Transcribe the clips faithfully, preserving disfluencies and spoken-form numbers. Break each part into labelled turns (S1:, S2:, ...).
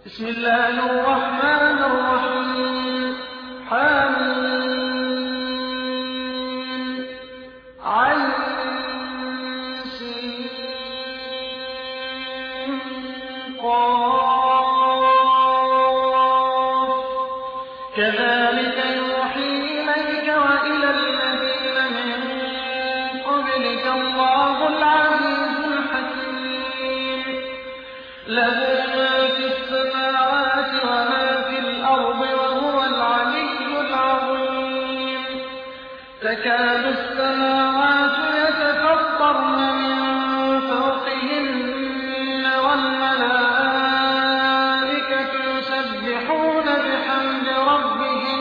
S1: بسم الله الرحمن الرحيم حميم عين سين قاف كذلك يوحي إليك وإلى الذين من قبلك الله العزيز الحكيم له ما في السماوات وما في الأرض وهو العلي العظيم تكاد السماوات يتفطرن من فوقهن والملائكة يسبحون بحمد ربهم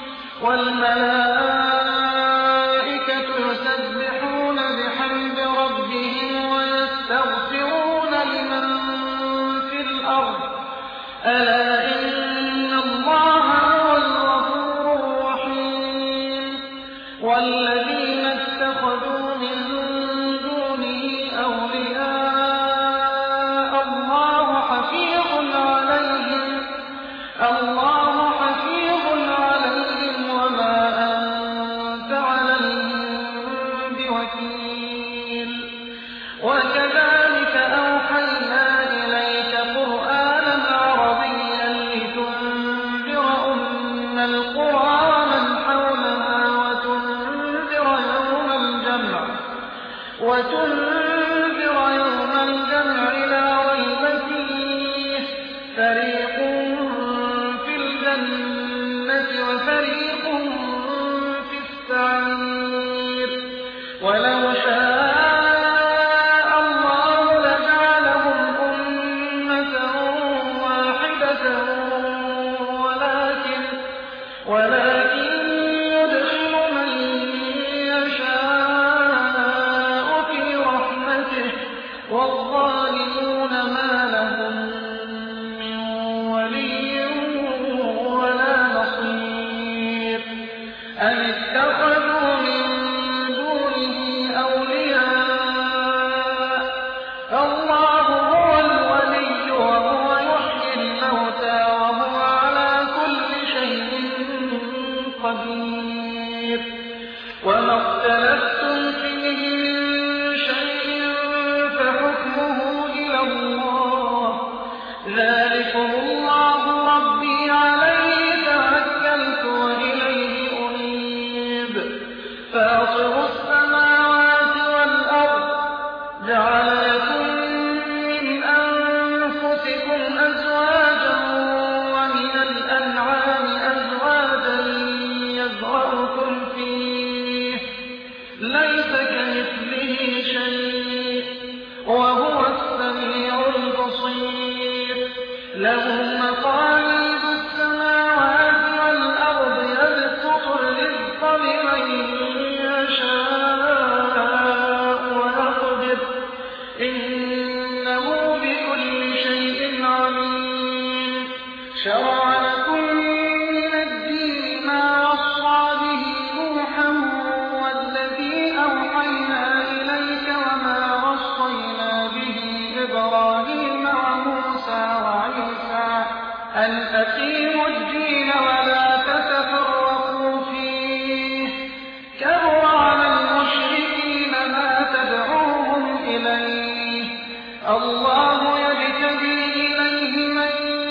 S1: والملائكة يسبحون بحمد ربهم ويستغفرون لمن في الأرض ألا إن الله هو الغفور الرحيم والذين اتخذوا من دونه أولياء الله حفيظ عليهم الله حفيظ عليهم وما أنت عليهم بوكيل وكذلك أوحينا إليك قرآنا عربيا لتنذر أم القرى ومن حولها وتنذر يوم الجمع وتنذر يوم الجمع لا ريب فيه فريق في الجنة وفريق في السعير ولو شاء الله لجعلهم أمة واحدة ولكن ولكن يدخل من يشاء في رحمته والظالمون ما لهم من ولي ولا نصير أم اتخذوا من دونه أولياء فالله هو الولي وهو يحيي الموتى وهو على كل شيء قدير وما اختلفتم فيه من شيء فحكمه إلى الله ذلكم الله ربي عليه توكلت وإليه أنيب فاطر السماوات والأرض جعل لكم من أنفسكم أزواجا ومن الأنعام أزواجا يذرأكم فيه ليس كمثله شيء وهو السميع البصير له مقاليد السماوات والأرض يبسط الرزق لمن يشاء ويقدر إنه بكل شيء عليم شرع لكم من الدين ما وصى به نوحا والذي أوحينا إليك وما وصينا به إبراهيم وموسى وعيسى أن أقيموا الدين ولا تتفرقوا فيه كبر على المشركين ما تدعوهم إليه الله يجتبي إليه من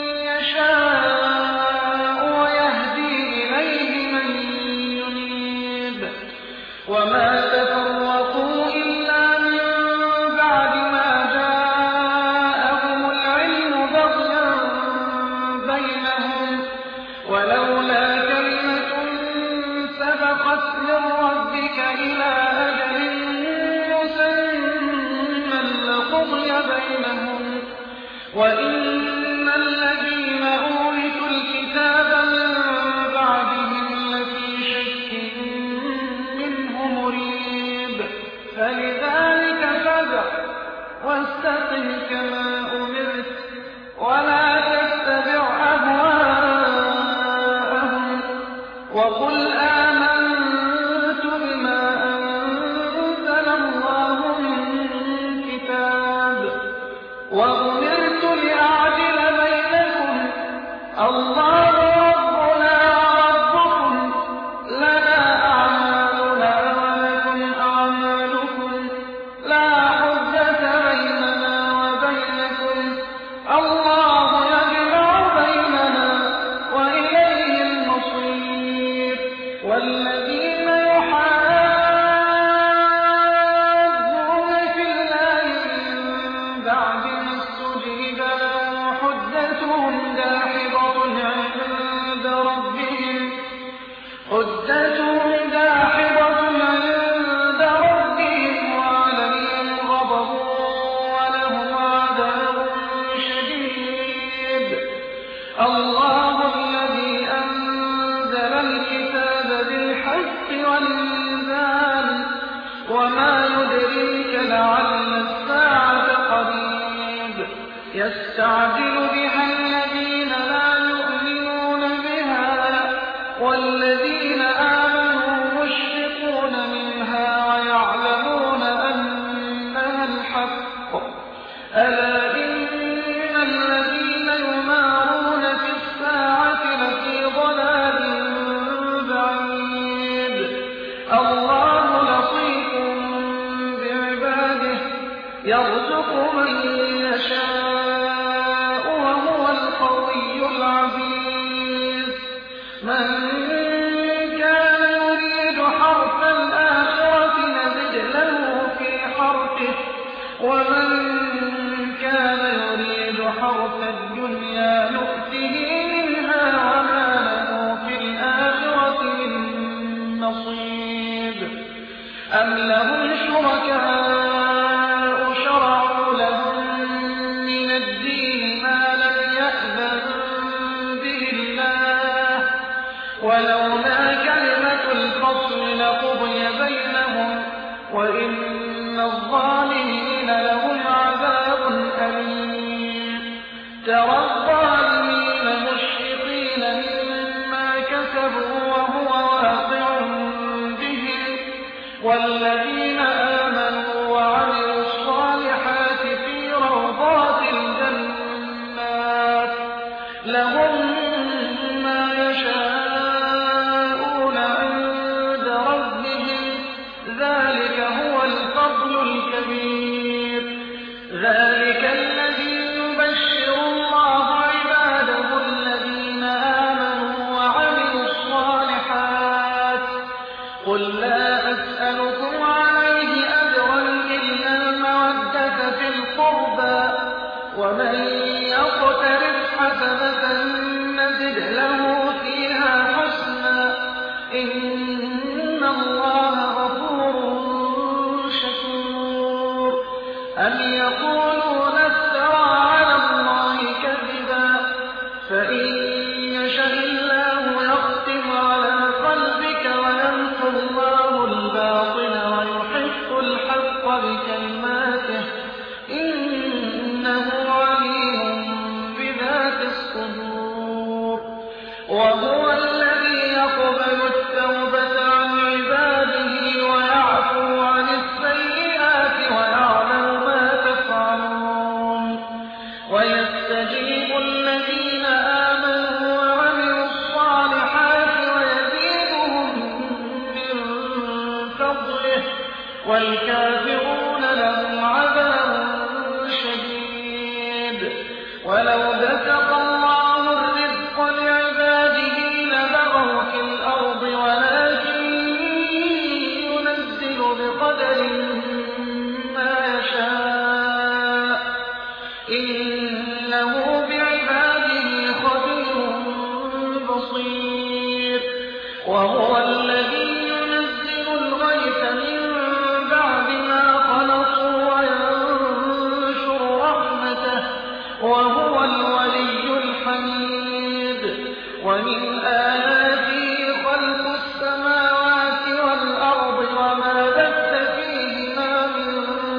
S1: يشاء ويهدي إليه من ينيب وما تفرقوا إلا من بعد ما جاءهم العلم بغيا بينهم ولولا كلمة سبقت من ربك إلى أجل مسمى لقضي بينهم وإن الذين أورثوا الكتاب من بعدهم لفي شك منه مريب فلذلك فادع واستقم كما أمرت ولا تتبع أهواءهم وقل آمنت بما أنزل الله من كتاب وأمرت لأعدل بينكم الله ربنا وربكم لنا أعمالنا ولكم أعمالكم لا حجة بيننا وبينكم الله يجمع بيننا وإليه المصير والذين يحادون في الله من بعد ما استجيب له حجتهم داحضة عند ربهم حجتهم داحضة عند ربهم وعليهم غضب ولهم عذاب شديد الله الذي أنزل الكتاب بالحق والميزان وما يدريك لعل الساعة قريب يستعجل بها الذين لا يؤمنون بها والذين آمنوا مشفقون منها ويعلمون أنها الحق ألا إن الذين يمارون في الساعة لفي ضلال بعيد الله لطيف بعباده يرزق من يشاء وهو القوي العزيز من كان يريد حرث الآخرة نزد له في حرثه ومن كان يريد حرث الدنيا نؤته منها وما له في الآخرة من نصيب أم لهم شركاء شرعوا لهم من الدين ما لم يأذن به الله ولولا كلمة الفصل لقضي بينهم وإن الظالمين لهم عذاب أليم ترى الظالمين مشفقين مما كسبوا وهو واقع بهم والذين آمنوا وعملوا الصالحات في روضات الجنات لهم ما يشاءون عند ربهم ذلك هو الفضل الكبير ذلك الذي يبشر الله عباده الذين آمنوا وعملوا الصالحات قل لا أسألكم عليه أجرا إلا المودة في القربى ومن يقترف حسنة نزد له فيها حسنا إن الله غفور شكور أم يقولون افترى على الله كذبا فإن يشاء الله يختم على قلبك ويمحو الله الباطل ويحق الحق بكلماته إنه عليم بذات الصدور وهو الذي يقبل التوبة عن عباده ويعفو عن السيئات ويعلم ما تفعلون ويستجيب الذين آمنوا وعملوا الصالحات ويزيدهم من فضله والكافرون لهم عذاب شديد ولو بسط الله الرزق لعباده لبغوا في الأرض ولكن ينزل بقدر ما يشاء إنه بعباده خبير بصير وهو الذي ينزل الغيث من بعد ما قنطوا وينشر رحمته وهو الولي الحميد ومن آياته خلق السماوات والأرض وما بث فيهما من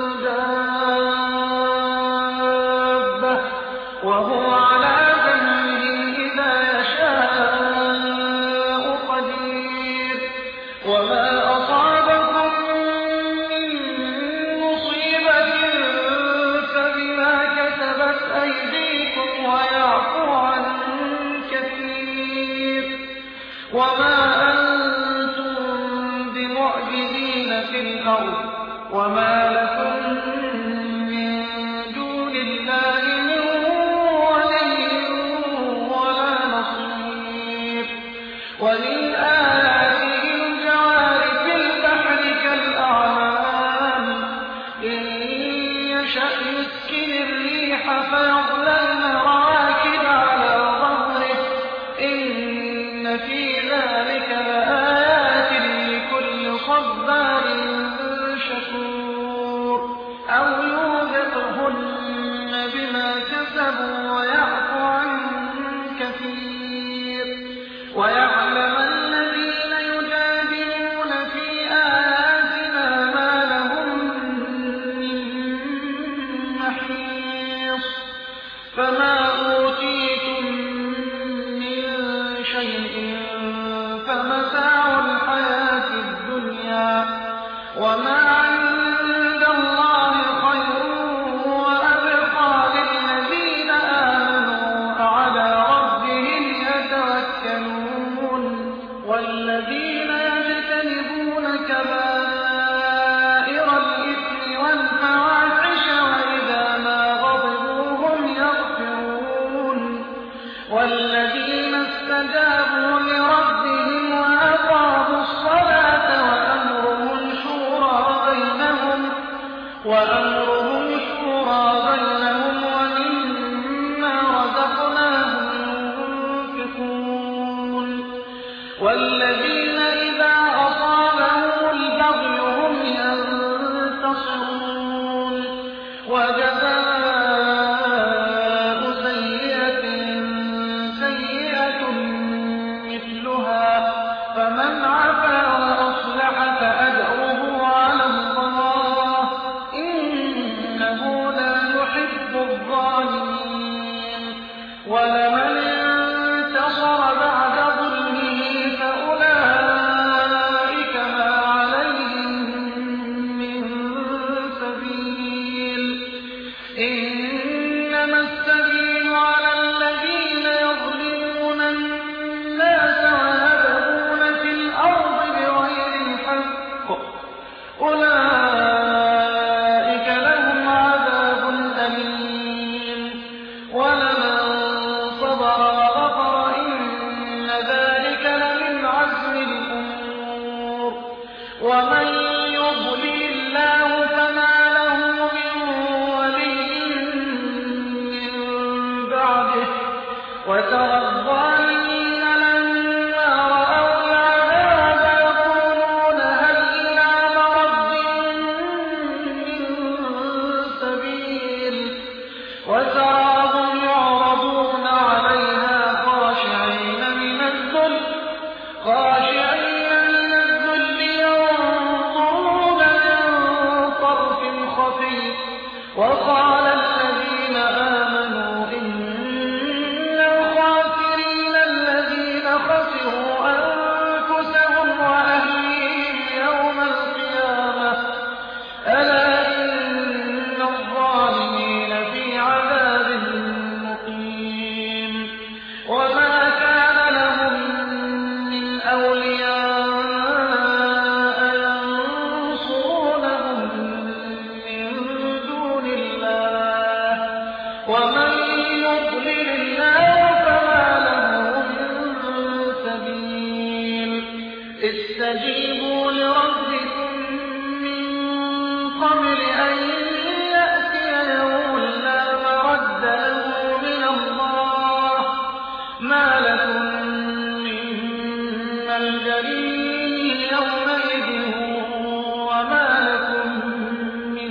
S1: دابة وهو على جمعهم إذا يشاء قدير وما أصابكم من مصيبة فبما كسبت أيديكم ويعفو عن الأرض وما لكم من دون الله من ولي ولا نصير ومن آياته الجوار في البحر كالأعلام إن يشأ يسكن الريح فيظللن رواكد على ظهره إن في ذلك لآيات لكل صبار شكور أو يوبقهن بما كسبوا ويعفو عن كثير ويعلم الذين يجادلون في آياتنا ما لهم من محيص فما أوتيتم من شيء فمتاع الحياة الدنيا وما عند الله خير وأبقى للذين آمنوا وعلى ربهم يتوكلون والذين يجتنبون كبائر الإثم والفواحش وإذا ما غضبوا هم يغفرون والذين استجابوا لربهم وأقاموا الصلاة وأمرهم شورى بينهم وأمرهم شورى بينهم ومما رزقناهم ينفقون والذين إذا أصابهم البغي هم ينتصرون وجزاء سيئة سيئة مثلها فمن عفا وأصلح فأجره على الله إنه لا يحب الظالمين ولمن انتصر بعد ظلمه فأولئك ما عليهم من سبيل إنما السبيل على الذين يظلمون الناس ويبغون في الأرض بغير الحق أولئك لهم عذاب أليم ولمن صبر وغفر إن ذلك لمن عزم الأمور ومن يضلل الله فما له من ولي من بعده وترى الظالمين لما رأوا العذاب يقولون هل إلى مرد من سبيل وتراهم يعرضون عليها خاشعين من الذل خاشعين من الذل ينظرون من طرف خفي وقال الذين آمنوا إن الخاسرين الذين خسروا أنفسهم وأهليهم يوم القيامة ألا إن الظالمين في عذاب مقيم وما كان لهم من أولياء ينصرونهم من دون الله ومن يضلل الله فما له من سبيل استجيبوا لربكم من قبل أن يأتي يوم لا مرد له من الله ما لكم من ملجأ يومئذ وما لكم من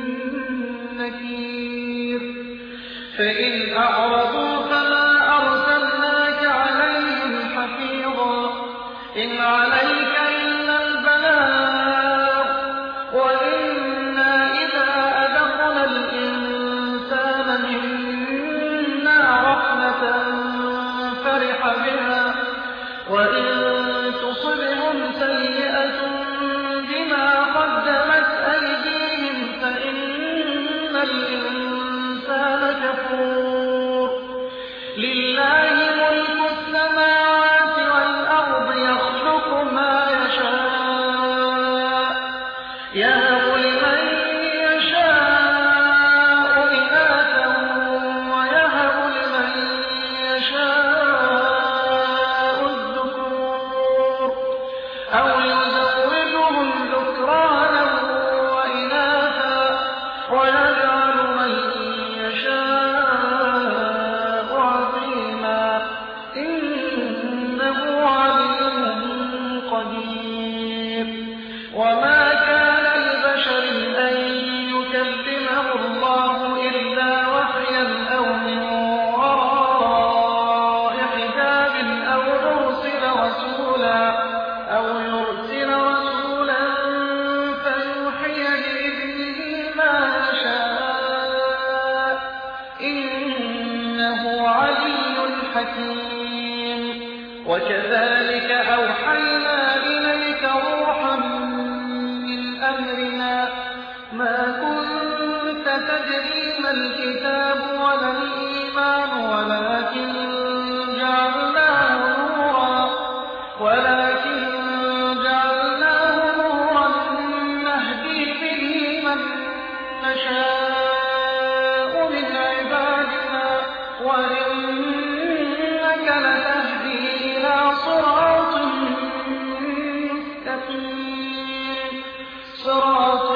S1: نكير فإن أعرضوا فما أرسلناك عليهم حفيظا إن عليك إلا البلاغ وإنا إذا أذقنا الإنسان منا رحمة فرح بها وإن تصبهم سيئة بما قدمت أيديهم فإن الإنسان كفور لله ملك السماوات والأرض يخلق ما يشاء يا حكيم وكذلك أوحينا إليك روحا من أمرنا ما كنت تدري ما الكتاب ولا الإيمان ولكن جعلناه نورا ولكن جعلناه نورا نهدي به من نشاء من عبادنا وإنك لتهدي إلى صراط مستقيم صراط